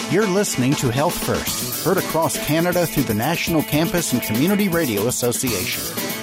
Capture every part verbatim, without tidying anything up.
You're listening to Health First, heard across Canada through the National Campus and Community Radio Association.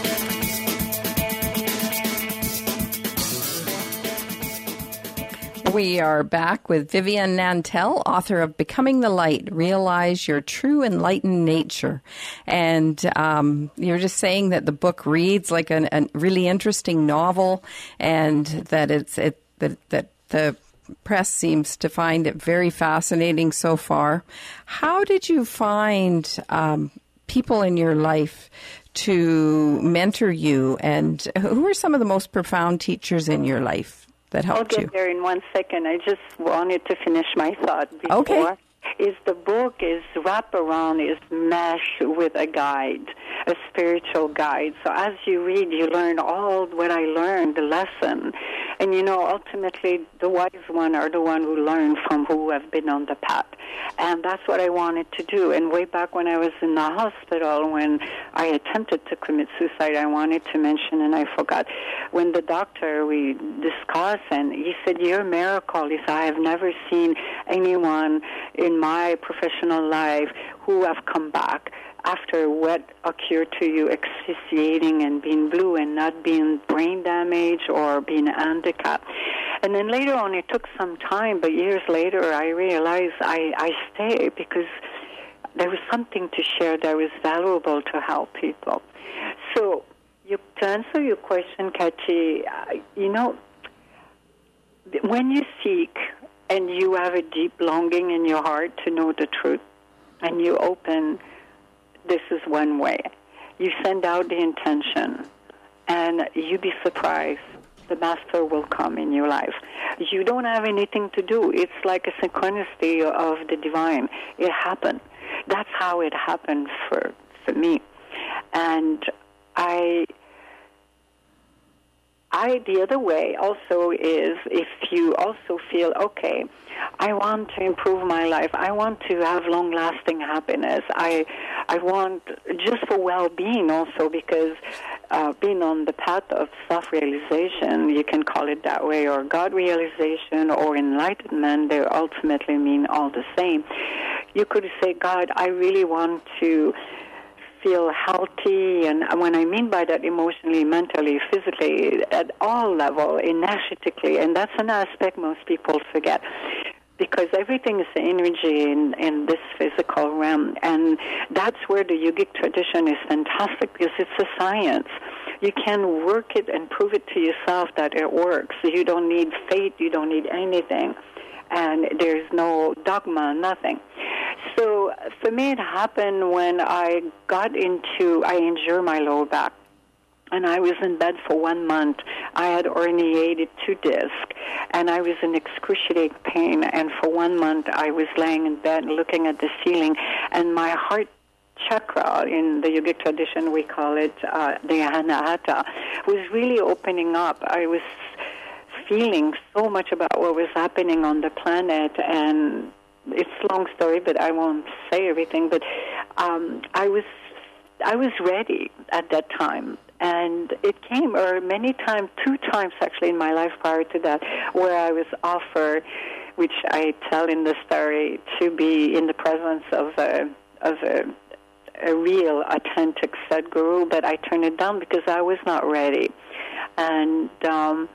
We are back with Vivian Nantel, author of Becoming the Light, Realize Your True Enlightened Nature. And um, you're just saying that the book reads like an, a really interesting novel, and that it's it that, that the press seems to find it very fascinating so far. How did you find um, people in your life to mentor you, and who are some of the most profound teachers in your life that helped you? I'll get there in one second. I just wanted to finish my thought before. Okay. Is the book is wrapped around, is meshed with a guide, a spiritual guide. So as you read, you learn all what I learned, the lesson. And, you know, ultimately, the wise one are the one who learn from who have been on the path. And that's what I wanted to do. And way back when I was in the hospital, when I attempted to commit suicide, I wanted to mention, and I forgot, when the doctor, we discussed, and he said, your miracle is I have never seen anyone in my professional life who have come back after what occurred to you, asphyxiating and being blue and not being brain damage or being handicapped. And then later on, it took some time, but years later, I realized I, I stayed because there was something to share that was valuable to help people. So you, to answer your question, Kathy, uh, you know, when you seek and you have a deep longing in your heart to know the truth, and you open, this is one way. You send out the intention, and you'd be surprised. The master will come in your life. You don't have anything to do. It's like a synchronicity of the divine. It happened. That's how it happened for, for me. And I... I, the other way also is if you also feel, okay, I want to improve my life. I want to have long-lasting happiness. I I want just for well-being also, because uh, being on the path of self-realization, you can call it that way, or God realization or enlightenment, they ultimately mean all the same. You could say, God, I really want to feel healthy, and when I mean by that, emotionally, mentally, physically, at all level, energetically, and that's an aspect most people forget, because everything is energy in, in this physical realm, and that's where the yogic tradition is fantastic, because it's a science. You can work it and prove it to yourself that it works. You don't need faith, you don't need anything, and there's no dogma, nothing. So for me, it happened when I got into, I injured my lower back, and I was in bed for one month. I had herniated two discs, and I was in excruciating pain, and for one month I was laying in bed looking at the ceiling, and my heart chakra, in the yogic tradition we call it uh, the Anahata, was really opening up. I was feeling so much about what was happening on the planet, and it's a long story, but I won't say everything. But um, I was I was ready at that time, and it came, or many times, two times actually in my life prior to that, where I was offered, which I tell in the story, to be in the presence of a of a, a real, authentic Sadguru, but I turned it down because I was not ready, and um,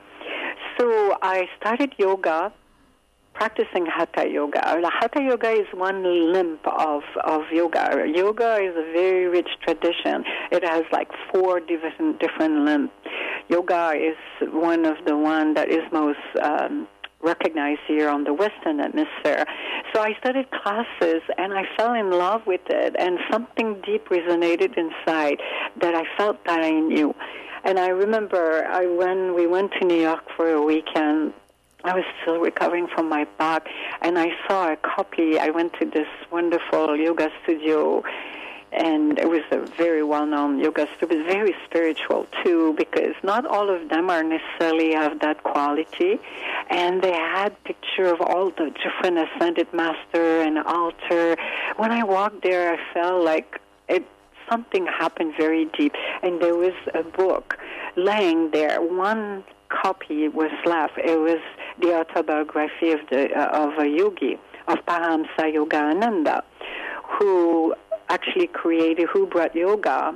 so I started yoga. Practicing Hatha Yoga. Hatha Yoga is one limb of, of yoga. Yoga is a very rich tradition. It has like four different different limbs. Yoga is one of the one that is most um, recognized here on the Western Hemisphere. So I started classes, and I fell in love with it, and something deep resonated inside that I felt that I knew. And I remember I when we went to New York for a weekend, I was still recovering from my back, and I saw a copy. I went to this wonderful yoga studio, and it was a very well-known yoga studio, but very spiritual, too, because not all of them are necessarily have that quality. And they had picture of all the different ascended master and altar. When I walked there, I felt like it something happened very deep, and there was a book laying there. One copy was left. It was the autobiography of the uh, of a yogi, of Paramsa Yogananda, who actually created, who brought yoga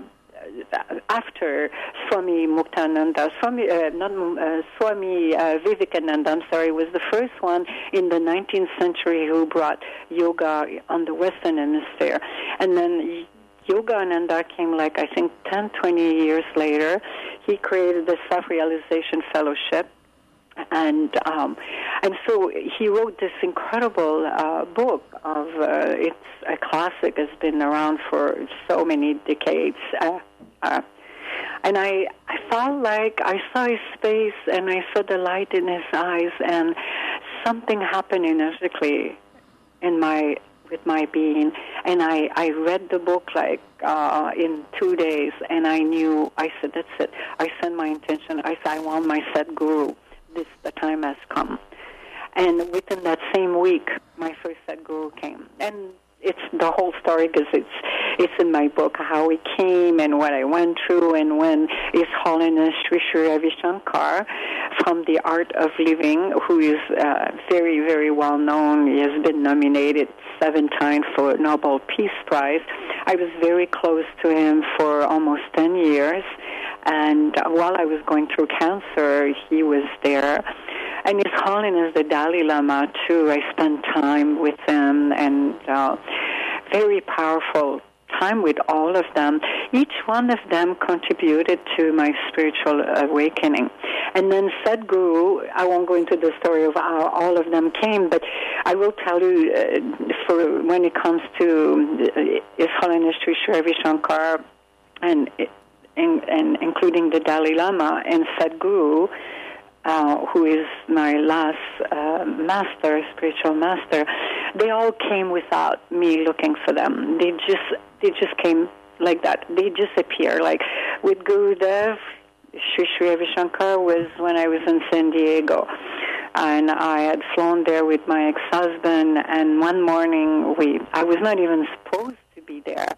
after Swami Muktananda, Swami, uh, not, uh, Swami uh, Vivekananda, I'm sorry, was the first one in the nineteenth century who brought yoga on the Western Hemisphere. And then Yogananda came, like, I think, ten, twenty years later. He created the Self-Realization Fellowship. And um, and so he wrote this incredible uh, book of, uh, it's a classic, has been around for so many decades. Uh, uh, and I, I felt like I saw his face and I saw the light in his eyes, and something happened energetically in my with my being. And I, I read the book like uh, in two days, and I knew, I said, that's it. I sent my intention. I said, I want my Sadguru. This, the time has come. And within that same week, my first Sadguru came. And it's the whole story, because it's it's in my book, how he came and what I went through, and when His Holiness Sri Sri Ravi Shankar from the Art of Living, who is uh, very, very well known. He has been nominated seven times for Nobel Peace Prize. I was very close to him for almost ten years. And while I was going through cancer, he was there. And His Holiness the Dalai Lama, too, I spent time with him, and uh, very powerful time with all of them. Each one of them contributed to my spiritual awakening. And then Sadhguru, I won't go into the story of how all of them came, but I will tell you, uh, for when it comes to His Holiness Sri Sri Ravi Shankar, and In, and including the Dalai Lama and Sadhguru, uh, who is my last uh, master, spiritual master, they all came without me looking for them. They just they just came like that. They just appear. Like with Gurudev, Sri Sri Ravi Shankar was when I was in San Diego, and I had flown there with my ex-husband. And one morning, we I was not even supposed to be there.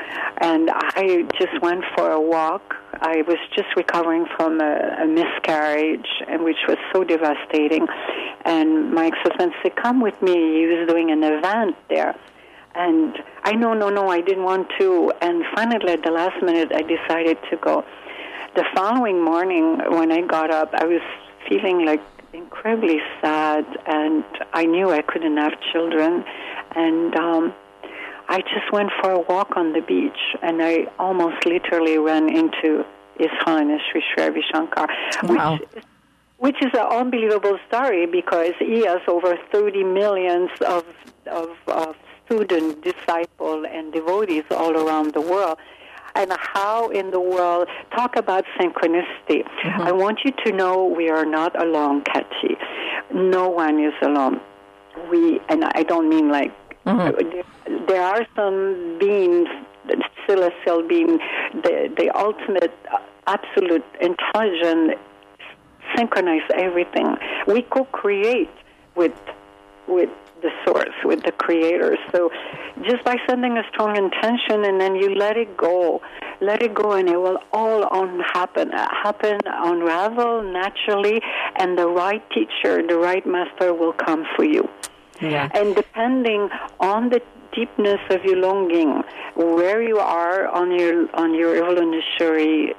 And I just went for a walk. I was just recovering from a, a miscarriage, and which was so devastating. And my ex-husband said, come with me. He was doing an event there. And I, no, no, no, I didn't want to. And finally, at the last minute, I decided to go. The following morning, when I got up, I was feeling like incredibly sad, and I knew I couldn't have children. And um I just went for a walk on the beach, and I almost literally ran into His Holiness Sri Sri Ravi Shankar, wow. which, which is an unbelievable story, because he has over thirty millions of, of, of students, disciples, and devotees all around the world. And how in the world, talk about synchronicity. Mm-hmm. I want you to know we are not alone, Kathy. No one is alone. We, and I don't mean like, Mm-hmm. There, there are some beings, celestial beings, the, the ultimate, absolute intelligence, synchronize everything. We co-create with with the source, with the creator. So just by sending a strong intention, and then you let it go, let it go, and it will all on happen, happen, unravel naturally, and the right teacher, the right master will come for you. Yeah. And depending on the deepness of your longing, where you are on your on your evolutionary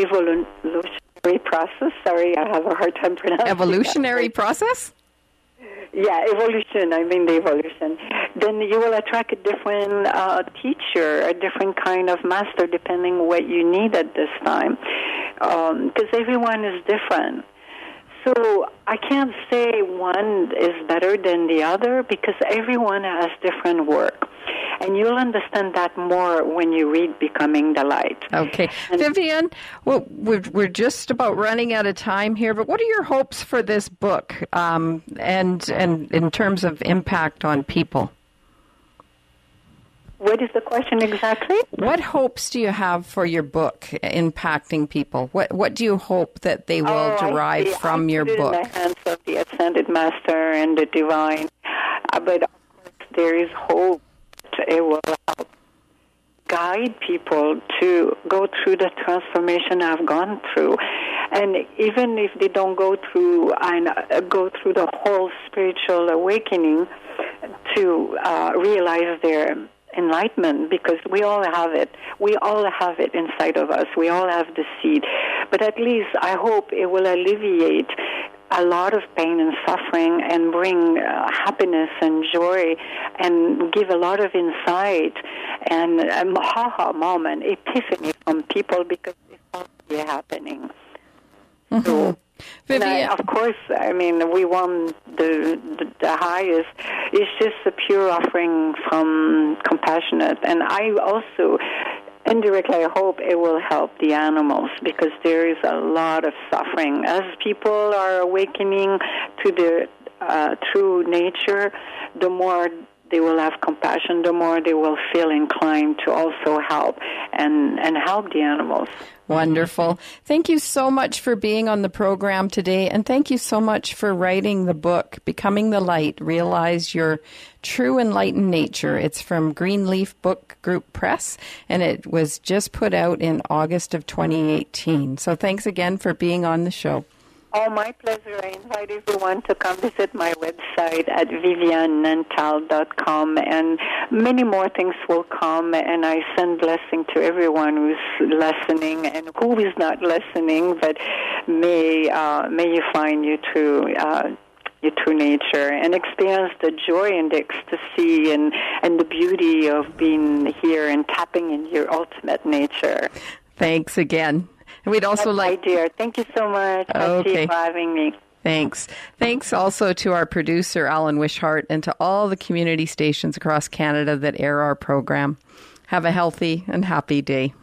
evolutionary process. Sorry, I have a hard time pronouncing evolutionary that. process. Yeah, evolution. I mean the evolution. Then you will attract a different uh, teacher, a different kind of master, depending what you need at this time, because um, everyone is different. So I can't say one is better than the other, because everyone has different work. And you'll understand that more when you read Becoming the Light. Okay. And Vivian, well, we're, we're just about running out of time here, but what are your hopes for this book um, and, and in terms of impact on people? What is the question exactly? What hopes do you have for your book impacting people? What What do you hope that they will oh, derive I from I your put book? It in the hands of the Ascended Master and the Divine. Uh, but of course, there is hope. It will help guide people to go through the transformation I've gone through. And even if they don't go through and uh, go through the whole spiritual awakening, to uh, realize their enlightenment, because we all have it. We all have it inside of us. We all have the seed. But at least I hope it will alleviate a lot of pain and suffering and bring uh, happiness and joy and give a lot of insight and a aha moment, epiphany from people, because it's already happening. Mm-hmm. So, Vivian. I, of course, I mean, we want the, the the highest. It's just a pure offering from Compassionate. And I also, indirectly, I hope it will help the animals, because there is a lot of suffering. As people are awakening to their uh, true nature, the more they will have compassion, the more they will feel inclined to also help and, and help the animals. Wonderful. Thank you so much for being on the program today, and thank you so much for writing the book, Becoming the Light, Realize Your True Enlightened Nature. It's from Greenleaf Book Group Press, and it was just put out in August of twenty eighteen. So thanks again for being on the show. Oh, my pleasure. I invite everyone to come visit my website at vivian nantal dot com, and many more things will come, and I send blessing to everyone who's listening and who is not listening, but may uh, may you find your true, uh, your true nature and experience the joy and the ecstasy and, and the beauty of being here and tapping in your ultimate nature. Thanks again. And we'd also That's like... my dear. Thank you so much Okay. for having me. Thanks. Thanks also to our producer, Alan Wishart, and to all the community stations across Canada that air our program. Have a healthy and happy day.